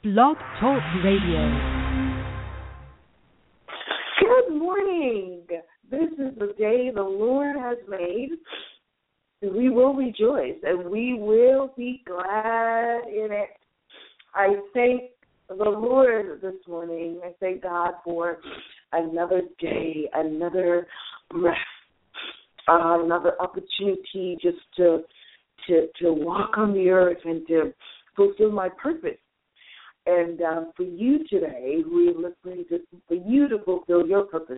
Blog Talk Radio. Good morning. This is the day the Lord has made. We will rejoice and we will be glad in it. I thank the Lord this morning. I thank God for another day, another breath, another opportunity just to walk on the earth and to fulfill my purpose. And for you today, we're listening for you to fulfill your purpose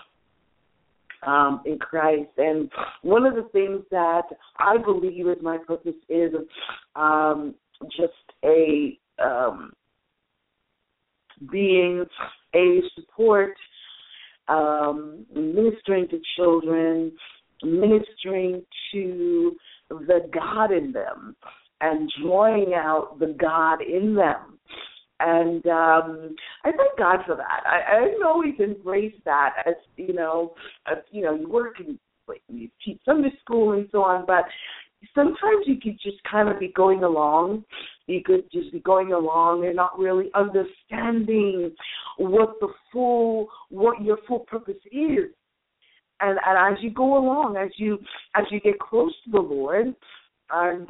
in Christ. And one of the things that I believe is my purpose is just being a support, ministering to children, ministering to the God in them, and drawing out the God in them. And I thank God for that. I didn't always embrace that as you work and you teach Sunday school and so on, but sometimes you could just kind of be going along. You could just be going along and not really understanding what your full purpose is. And as you go along, as you get close to the Lord, and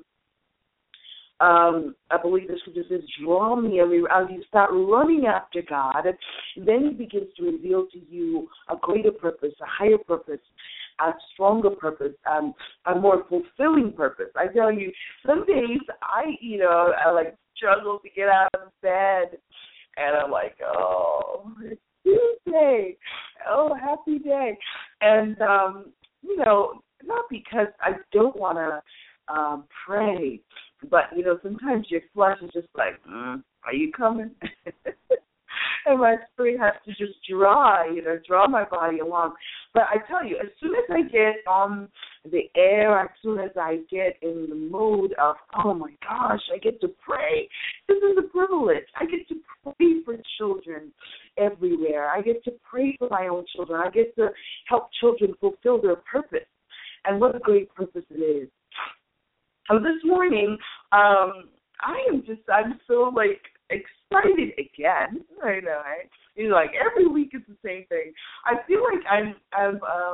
I believe the scripture says, draw me, and as you start running after God, then He begins to reveal to you a greater purpose, a higher purpose, a stronger purpose, a more fulfilling purpose. I tell you, some days I like struggle to get out of bed, and I'm like, oh, it's Tuesday, oh, happy day, and not because I don't want to pray, but sometimes your flesh is just like, are you coming? And my spirit has to just draw my body along. But I tell you, as soon as I get on the air, as soon as I get in the mood of, oh my gosh, I get to pray. This is a privilege. I get to pray for children everywhere. I get to pray for my own children. I get to help children fulfill their purpose. And what a great purpose it is. So this morning, I'm so excited again. I know, right? Every week it's the same thing. I feel like I'm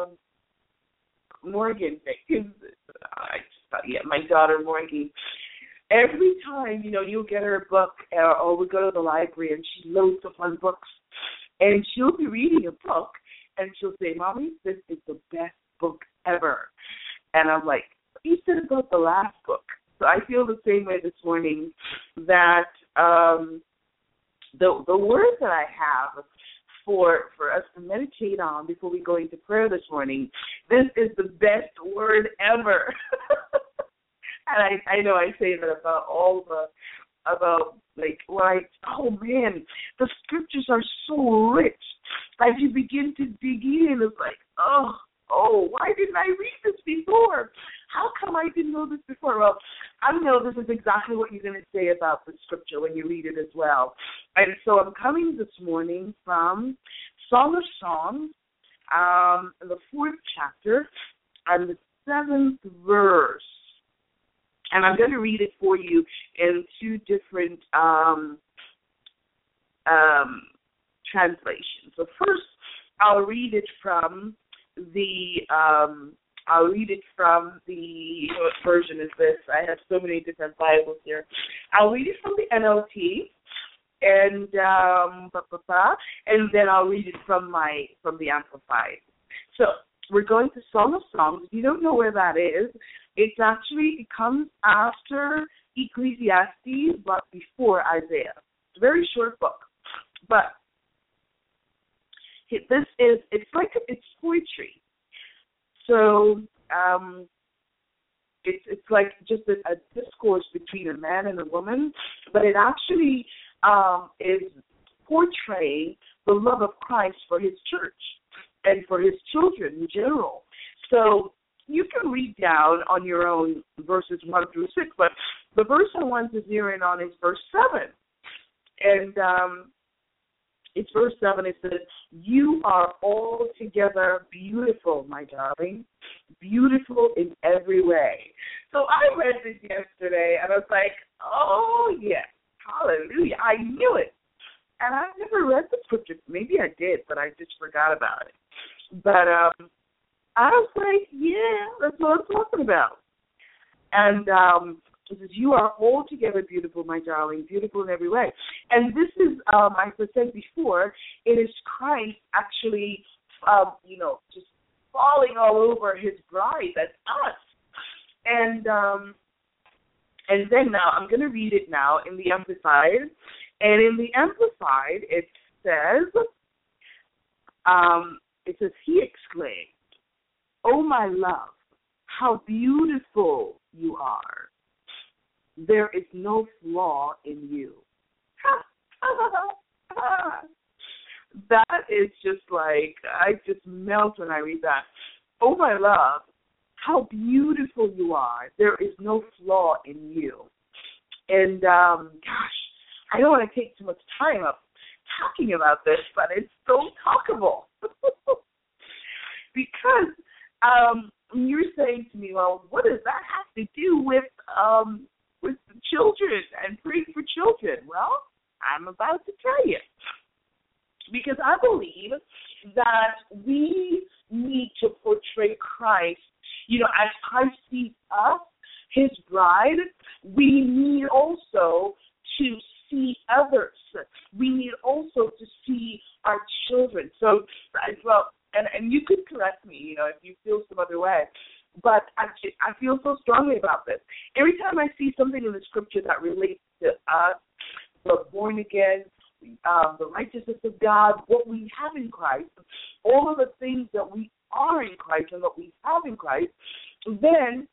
Morgan, because my daughter Morgan. Every time, you'll get her a book, or we go to the library and she loads up on books, and she'll be reading a book, and she'll say, "Mommy, this is the best book ever." And I'm like, you said about the last book. So I feel the same way this morning, that the word that I have for us to meditate on before we go into prayer this morning, this is the best word ever. And I know I say that about the scriptures are so rich. As you begin to dig in, it's like, oh, why didn't I read this before? How come I didn't know this before? Well, I know this is exactly what you're going to say about the scripture when you read it as well. And so I'm coming this morning from Song of Songs, the 4th chapter, and the 7th verse. And I'm going to read it for you in 2 different translations. So first, I'll read it from what version is this? I have so many different Bibles here. I'll read it from the NLT, and then I'll read it from the Amplified. So we're going to Song of Songs. If you don't know where that is, it comes after Ecclesiastes, but before Isaiah. It's a very short book, but it's poetry. So it's like just a discourse between a man and a woman, but it actually is portraying the love of Christ for His church and for His children in general. So you can read down on your own verses 1 through 6, but the verse I want to zero in on is verse 7. And it's verse 7. It says, "You are altogether beautiful, my darling, beautiful in every way." So I read this yesterday, and I was like, oh, yes, hallelujah. Hallelujah. I knew it. And I never read the scripture. Maybe I did, but I just forgot about it. But I was like, yeah, that's what I'm talking about. And it says, you are altogether beautiful, my darling, beautiful in every way. And this is, I said before, it is Christ actually, just falling all over his bride. That's us. And then now, I'm going to read it now in the Amplified. And in the Amplified, it says, he exclaimed, "Oh, my love, how beautiful you are. There is no flaw in you." That is just like, I just melt when I read that. Oh, my love, how beautiful you are. There is no flaw in you. And, gosh, I don't want to take too much time up talking about this, but it's so talkable. Because you're saying to me, well, what does that have to do with the children and praying for children? Well, I'm about to tell you. Because I believe that we need to portray Christ. As Christ sees us, his bride, we need also to see others. We need also to see our children. So, well, and you could correct me, if you feel some other way. But I feel so strongly about this. Every time I see something in the scripture that relates to us, the born again, the righteousness of God, what we have in Christ, all of the things that we are in Christ and what we have in Christ, then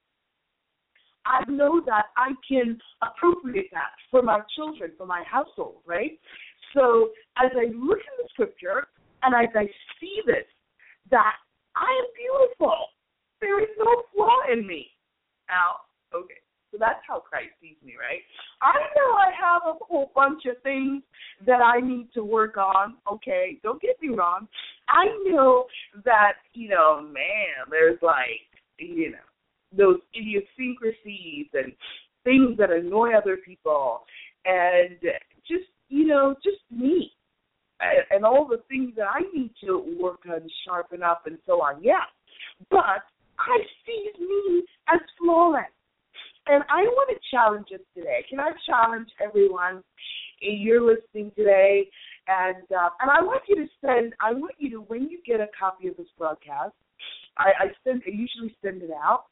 I know that I can appropriate that for my children, for my household, right? So as I look in the scripture and as I see this, that I am beautiful. There is no flaw in me. Now, okay, so that's how Christ sees me, right? I know I have a whole bunch of things that I need to work on, okay? Don't get me wrong. I know that, there's those idiosyncrasies and things that annoy other people and just me and all the things that I need to work on, sharpen up, and so on. Yeah, but Christ sees me as flawless. And I want to challenge us today. Can I challenge everyone? You're listening today, and I want you to when you get a copy of this broadcast, I usually send it out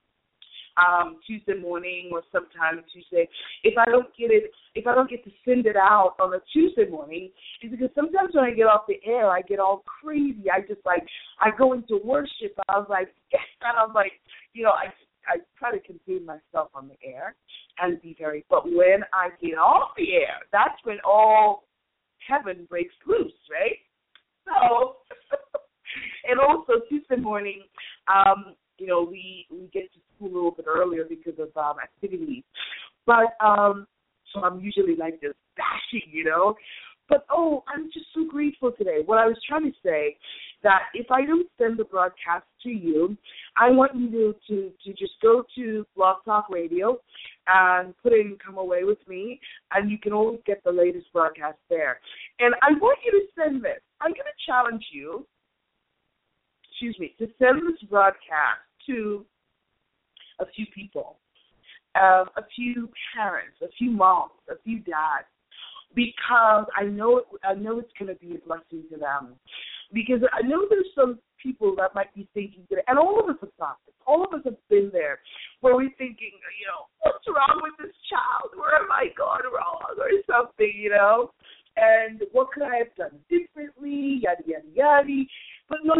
Tuesday morning or sometime Tuesday. If I don't get to send it out on a Tuesday morning, it's because sometimes when I get off the air, I get all crazy. I go into worship. I was like, yes, and I'm like, I try to contain myself on the air and but when I get off the air, that's when all heaven breaks loose, right? So, and also Tuesday morning, we get to school a little bit earlier because of activities. But so I'm usually like just dashing, But, I'm just so grateful today. What I was trying to say, that if I don't send the broadcast to you, I want you to just go to Blog Talk Radio and put in Come Away With Me, and you can always get the latest broadcast there. And I want you to send this. I'm going to challenge you, to send this broadcast to a few people, a few parents, a few moms, a few dads, because I know it's going to be a blessing to them. Because I know there's some people that might be thinking today, and all of us have thought this, all of us have been there, where we're thinking, what's wrong with this child? Where am I going wrong or something, And what could I have done differently, yada, yada, yada. But no.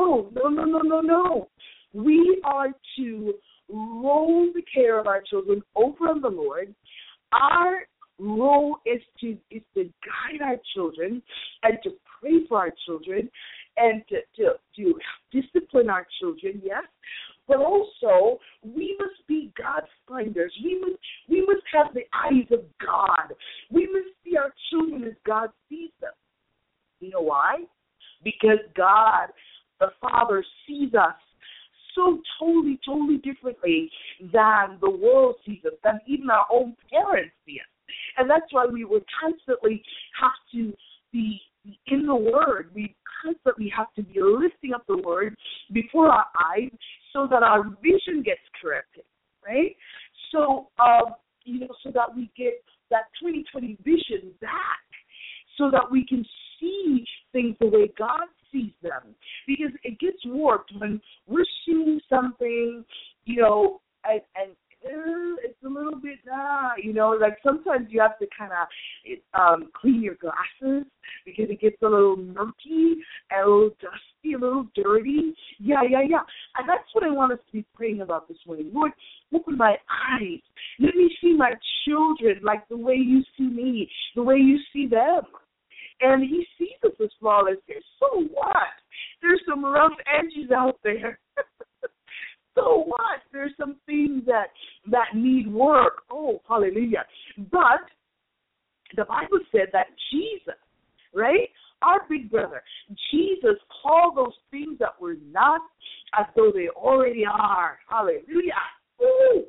We are to roll the care of our children over on the Lord. Our role is to guide our children and to pray for our children and to discipline our children, yes. But also, we must be God finders. We must have the eyes of God. We must see our children as God sees them. You know why? Because God, the Father, sees us so totally differently than the world sees us, than even our own parents see us. And that's why we would constantly have to be in the Word. We constantly have to be lifting up the Word before our eyes so that our vision gets corrected, right? So, so that we get that 2020 vision back, so that we can see things the way God sees them. Because it gets warped when we're seeing something, and it's a little bit, like sometimes you have to kind of clean your glasses because it gets a little murky, a little dusty, a little dirty. Yeah. And that's what I want us to be praying about this morning. Lord, open my eyes. Let me see my children like the way you see me, the way you see them. And he sees us as flawless. So what? There's some rough edges out there. So what? There's some things that need work. Oh, hallelujah. But the Bible said that Jesus, right, our big brother, Jesus called those things that were not as though they already are. Hallelujah. Ooh.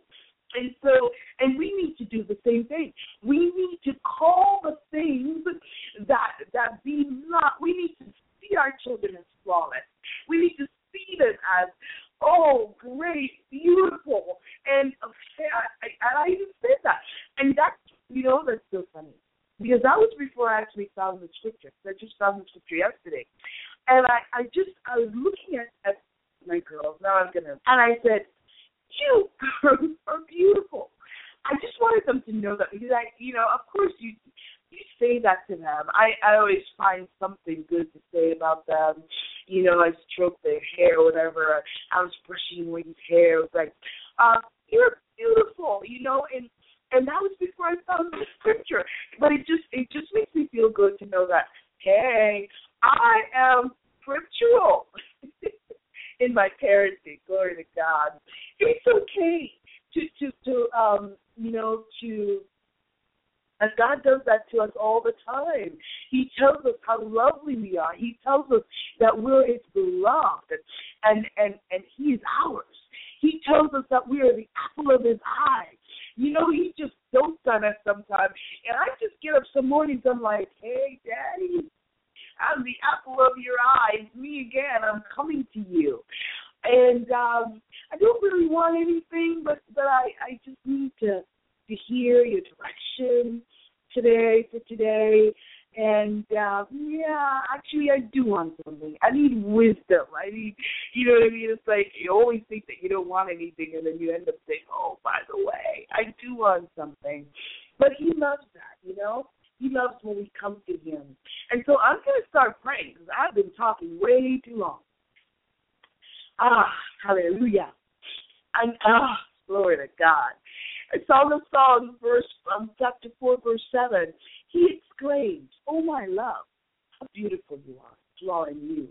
And we need to do the same thing. We need to call the things that be not. We need to see our children as flawless. We need to see them as, oh, great, beautiful. And I even said that. And that's so funny. Because that was before I actually found the scripture. I just found the scripture yesterday. And I was looking at my girls. And I said, you girls are beautiful. I just wanted them to know that because of course you say that to them. I always find something good to say about them. I stroke their hair or whatever. I was brushing Wayne's hair. It was like, you're beautiful, and that was before I found the scripture. But it just makes me feel good to know that, hey, I am scriptural. In my parenting, glory to God. It's okay and God does that to us all the time. He tells us how lovely we are. He tells us that we're His beloved, and He is ours. He tells us that we are the apple of His eye. He just dotes on us sometimes. And I just get up some mornings, I'm like, hey, Daddy, I'm the apple of your eye. It's me again. I'm coming to you. And I don't really want anything, but I just need to hear your direction for today. And, actually I do want something. I need wisdom. I need, you know what I mean? It's like you always think that you don't want anything, and then you end up saying, oh, by the way, I do want something. But He loves that, He loves when we come to Him. And so I'm going to start praying because I've been talking way too long. Hallelujah. And, glory to God. Song of Songs, chapter 4, verse 7. He exclaimed, oh, my love, how beautiful you are, drawing you.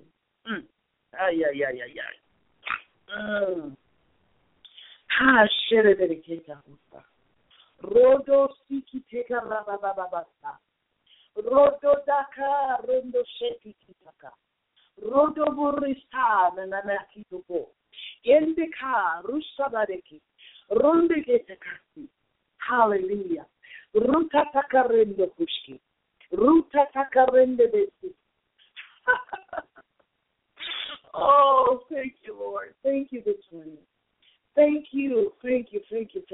Rodo siki teka rabababasa. Rodo daka rondo sheki kitaka. Rodo burista nanaki tuko. Yendeka rusabadeki. Ronde getekasi. Hallelujah. Ruta takarendo kushki. Ruta takarende besi. Oh, thank you, Lord. Thank you this morning. Thank you. Thank you.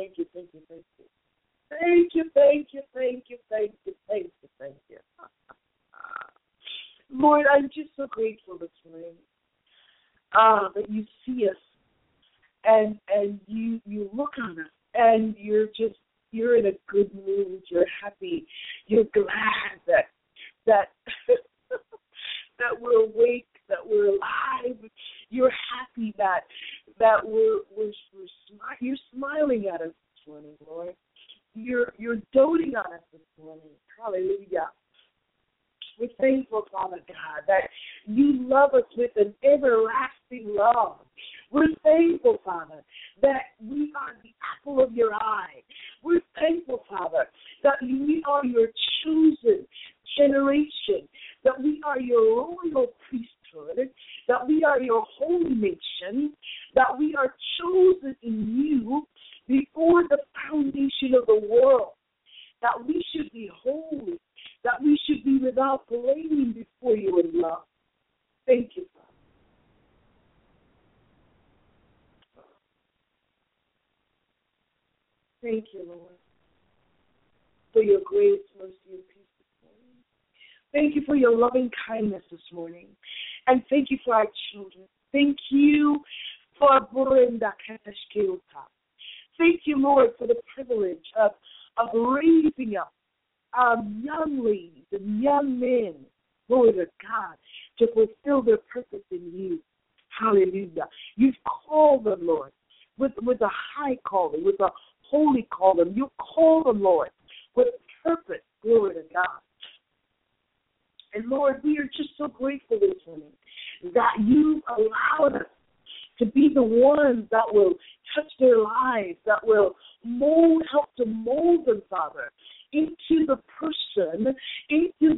Lord, I'm just so grateful this morning that you see us and you look on us and you're in a good mood. You're happy. You're glad that that we're awake, that we're alive. You're happy that you're smiling at us this morning, Lord. You're doting on us this morning. Hallelujah. We're thankful, Father God, that you love us with an everlasting love. We're thankful, Father, that we are the apple of your eye. We're thankful, Father, that we are your chosen generation, that we are your royal priesthood, that we are your holy nation, that we are chosen in you before the foundation of the world, that we should be without blaming before you in love. Thank you, Father. Thank you, Lord, for your grace, mercy, and peace this morning. Thank you for your loving kindness this morning. And thank you for our children. Thank you for Brenda Katashkeuta. Thank you, Lord, for the privilege of raising up young ladies and young men, Lord of God, to fulfill their purpose in you. Hallelujah. You've called them, Lord, with a high calling, with a holy calling. You call them, Lord, with purpose, glory to God. And Lord, we are just so grateful this morning that you allowed us to be the ones that will touch their lives, that will help to mold them, Father, into the person, into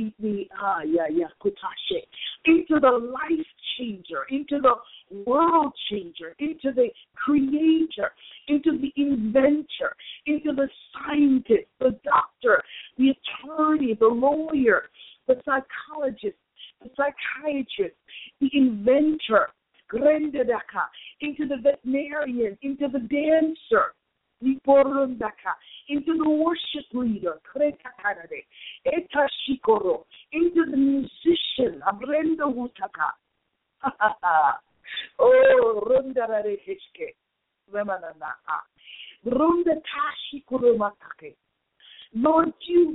into the life changer, into the world changer, into the creator, into the inventor, into the scientist, the doctor, the attorney, the lawyer, the psychologist, the psychiatrist, the inventor, into the veterinarian, into the dancer, into the worship leader, into the musician, Lord,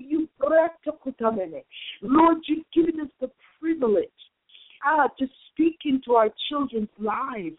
Lord, you've given us the privilege to speak into our children's lives,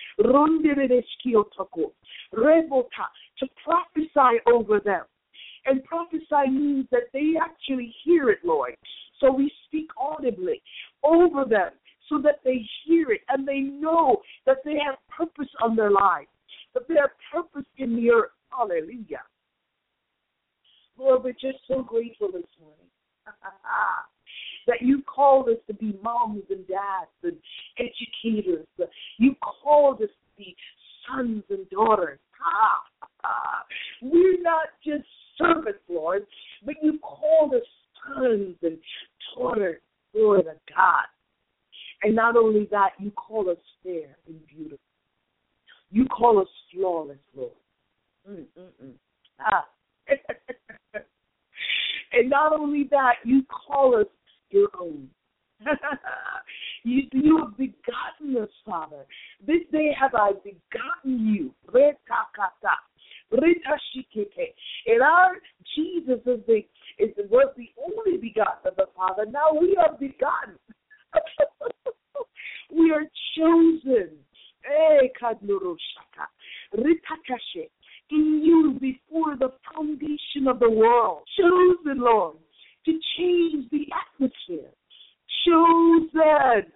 to prophesy over them. And prophesy means that they actually hear it, Lord. So we speak audibly over them so that they hear it and they know that they have purpose on their lives, that they have purpose in the earth. Hallelujah. Lord, we're just so grateful this morning that you called us to be moms and dads and educators. You called us to be sons and daughters. We're not just servants, Lord, but you called us sons and daughters, Lord of God. And not only that, you call us fair and beautiful. You call us flawless, Lord. And not only that, you call us your own. You have begotten us, Father. This day have I begotten you. And our Jesus was the only begotten of the Father. Now we are begotten. We are chosen. In you before the foundation of the world. Chosen, Lord, to change the atmosphere. Chosen.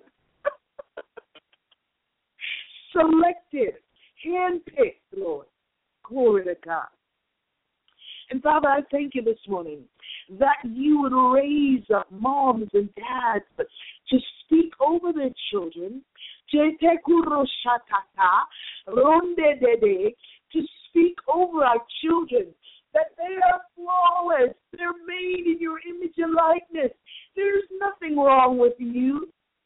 Selected. Handpicked, Lord. Glory to God. And Father, I thank you this morning that you would raise up moms and dads to speak over their children, to speak over our children, that they are flawless. They're made in your image and likeness. There's nothing wrong with you.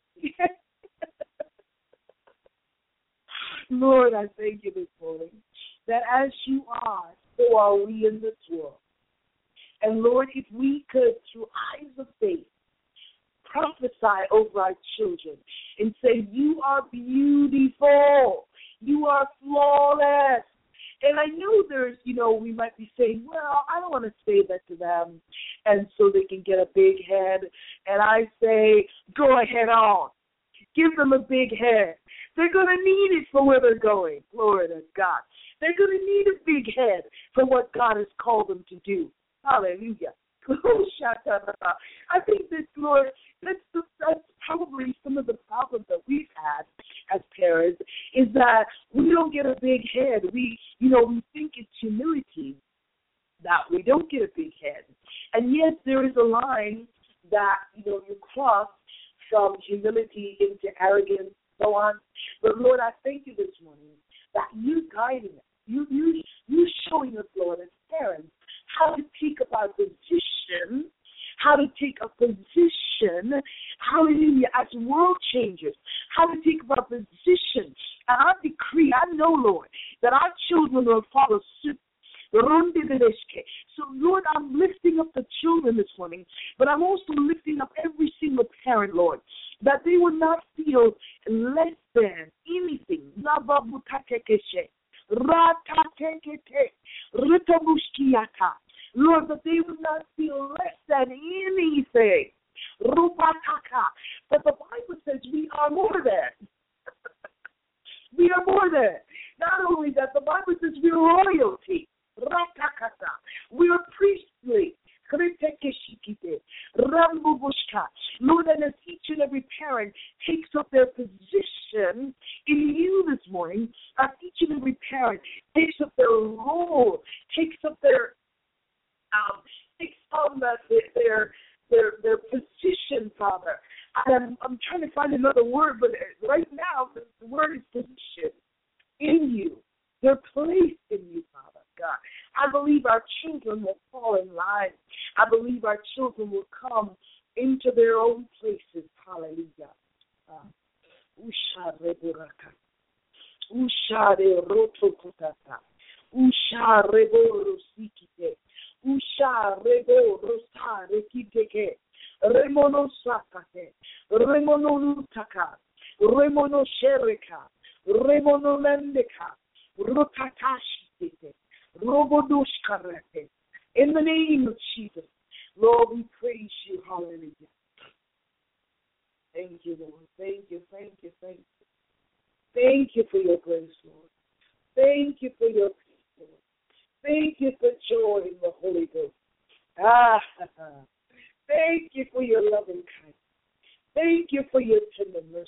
Lord, I thank you this morning that as you are, so are we in this world. And Lord, if we could, through eyes of faith, prophesy over our children and say, you are beautiful. You are flawless. And I know there's, we might be saying, well, I don't want to say that to them, and so they can get a big head. And I say, go ahead on. Give them a big head. They're going to need it for where they're going. Glory to God. They're going to need a big head for what God has called them to do. Hallelujah. I think that, Lord, that's probably some of the problems that we've had as parents, is that we don't get a big head. We think it's humility that we don't get a big head. And yes, there is a line that, you cross from humility into arrogance, so on. But, Lord, I thank you this morning that you guiding us. You showing us, Lord, as parents, how to take up our position, how to take a position, hallelujah, as world changers, how to take a position. And I decree, I know, Lord, that our children will follow suit. So, Lord, I'm lifting up the children this morning, but I'm also lifting up every single parent, Lord, that they will not feel less than anything. Lord, that they will not feel less than anything. But the Bible says we are more than. We are more than. Not only that, the Bible says we are royalty. We are priestly. Lord, and as each and every parent takes up their position in you this morning, as each and every parent takes up their role, takes up their position, Father. And I'm trying to find another word, but right now the word is position in you. They're placed in you, Father God. I believe our children will fall in line. I believe our children will come into their own places. Hallelujah. Ushare buraka. Ushare rotokotata. Ushare borosikite. Ushare borosare kiteke. Remono sakate. Remono lutaka. Remono shereka. Remono lendeka. Rotatashi. In the name of Jesus, Lord, we praise you. Hallelujah. Thank you, Lord. Thank you, thank you, thank you. Thank you for your grace, Lord. Thank you for your peace, Lord. Thank you for joy in the Holy Ghost. Thank you for your loving kindness. Thank you for your tender mercy.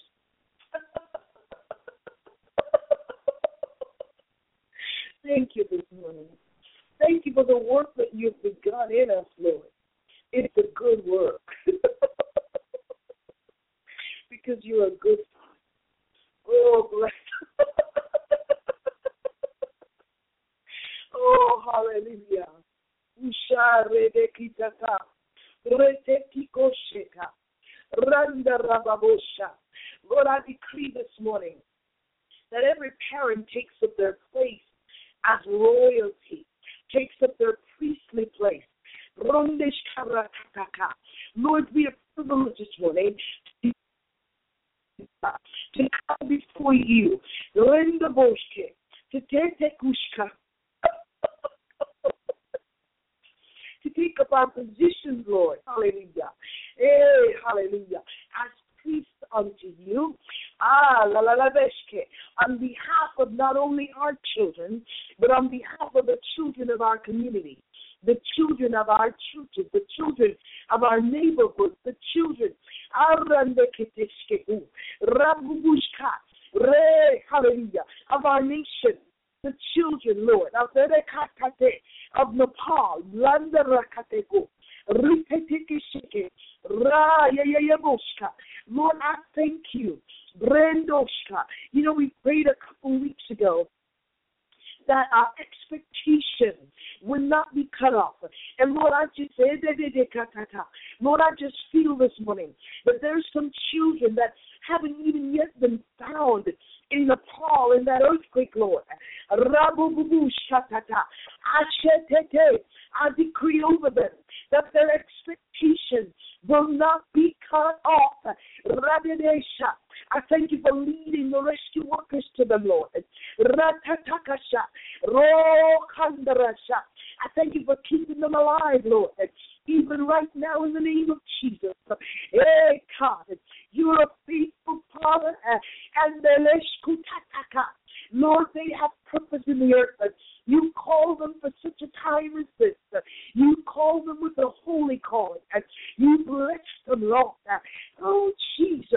Thank you this morning. Thank you for the work that you've begun in us, Lord. It's a good work. Because you're a good Father. Oh, bless. Oh, hallelujah. Lord, I decree this morning that every parent takes up their place as royalty, takes up their priestly place. Lord, we are privileged this morning to come before you, to take up our positions, Lord. Hallelujah. Hey, hallelujah. As priests unto you, on behalf of not only our children, but on behalf of the children of our community, the children of our churches, the children of our neighborhoods, the children hallelujah, of our nation, the children, Lord, of Nepal, Lord, I thank you. You know, we prayed a couple weeks ago that our expectation will not be cut off. And Lord, I just Lord, I just feel this morning that there's some children that haven't even yet been found in Nepal in that earthquake, Lord. I decree over them that their expectation will not be cut off. I thank you for leading the rescue workers to them, Lord. I thank you for keeping them alive, Lord. Even right now, in the name of Jesus. Hey, God, you're a faithful Father. And Lord, they have purpose in the earth. You call them for such a time as this. You call them with a holy calling. You bless them, Lord. Oh, Jesus.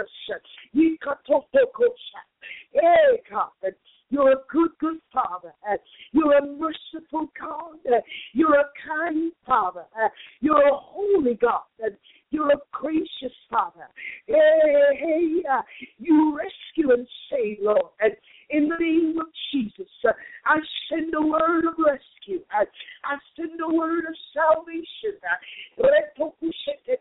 Hey, God. You're a good, good Father. You're a merciful God. You're a kind Father. You're a holy God. You're a gracious Father. Hey, you rescue and save, Lord. In the name of Jesus, I send a word of rescue. I send a word of salvation.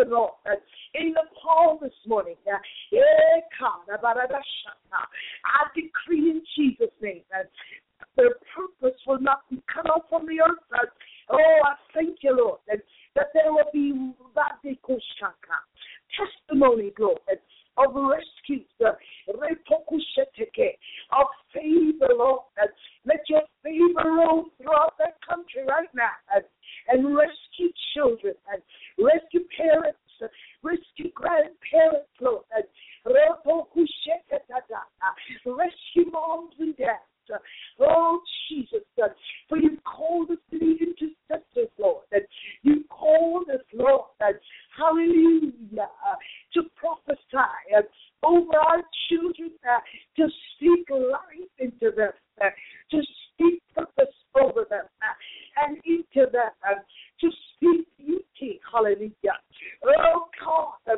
children, Lord, in the call this morning. I decree in Jesus' name that their purpose will not be cut off from the earth. I thank you, Lord, that there will be testimony, Lord, of rescue, of favor, Lord. Let your favor roll throughout that country right now and rescue children and rescue parents, rescue grandparents, Lord. Rescue moms and dads. Oh, Jesus, for you called us to be intercessors, Lord. You called us, Lord, hallelujah, to prophesy over our children, to speak life into them, to speak purpose over them, and into them, to speak beauty, hallelujah. Oh, God,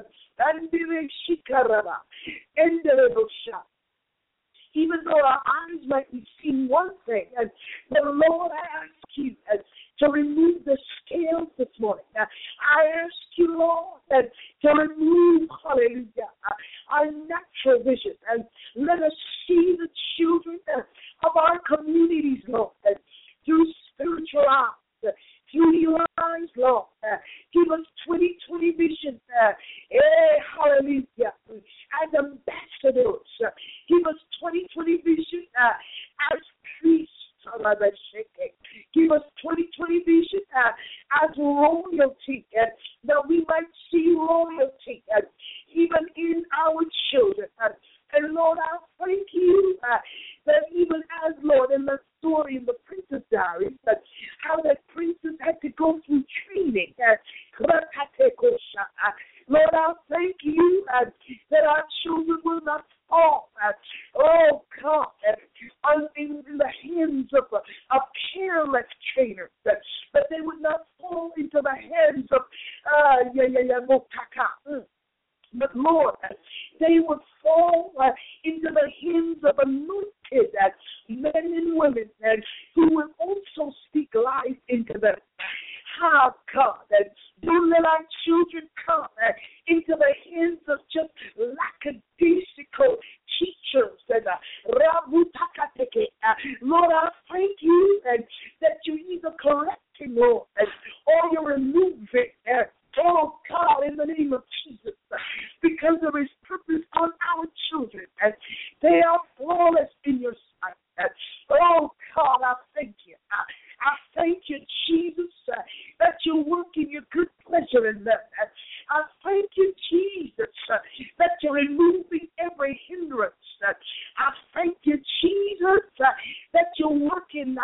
even though our eyes might be seeing one thing, but Lord, I ask you to remove the scales this morning. I ask you, Lord, to remove, hallelujah, our natural vision, and let us see the children of our communities, Lord, through spiritual eyes, through your eyes, Lord. Give us 20/20 vision, hallelujah, as ambassadors. Give us 20/20 vision as priests. Give us 20/20 vision as royalty, that we might see royalty even in our children. And Lord, I thank you that even as, Lord, in the story in the Princess Diaries, how that princess had to go through training. Lord, I thank you that our children will not fall, oh God, in the hands of careless trainers, but they would not fall into the hands of but Lord, they would fall into the hands of anointed men and women who will also speak life into them. How, God, don't let our children come into the hands of just lackadaisical teachers. Lord, I thank you that you're either correcting, Lord, or you're removing. Oh, God, in the name of Jesus, because there is purpose on our children, and they are flawless in your sight. Oh, God, I thank you. I thank you, Jesus, that you're working your good pleasure in them. I thank you, Jesus, that you're removing every hindrance. I thank you, Jesus, that you're working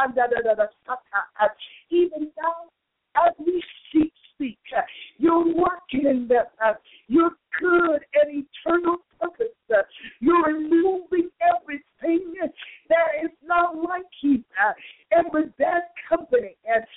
even now as we speak. You're working in them. Your good and eternal purpose. You're removing everything that is not like you. Every bad company.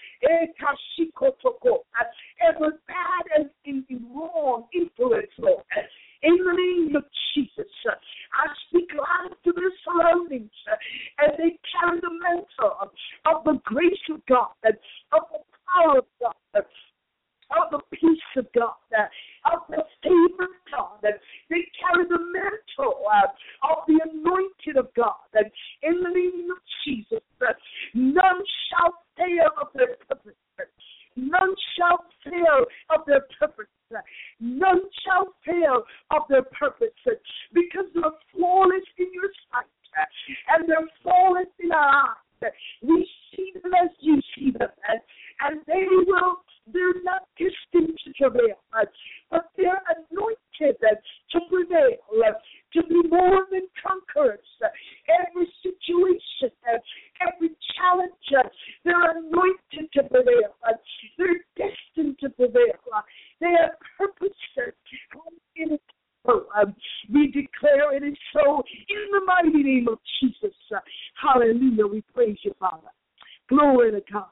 Every bad and wrong influence, Lord. In the name of Jesus, I speak life to their surroundings as they carry the mantle of the grace of God, of the power of God, of the peace of God, of the favor of God. They carry the mantle of the anointing of God. In the name of Jesus, none shall fail of their purpose. None shall fail of their purpose. None shall fail of their purpose, because they're flawless in your sight, and they're flawless in our eyes. We see them as you see them, and they're not destined to travail, but they're anointed to prevail, to be more than conquerors. Every situation, every challenge, they're anointed to prevail. They're destined to prevail. They have purpose in it. We declare it is so in the mighty name of Jesus. Hallelujah. We praise you, Father. Glory to God.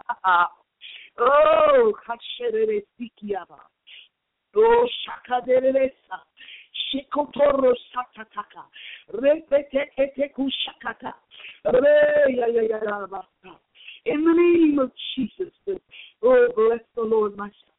Oh, Kasherere Sikiaba. Oh, Shakaderesa. Shikotoro Satataka. Repete Kushakata. In the name of Jesus. Oh, bless the Lord, my soul.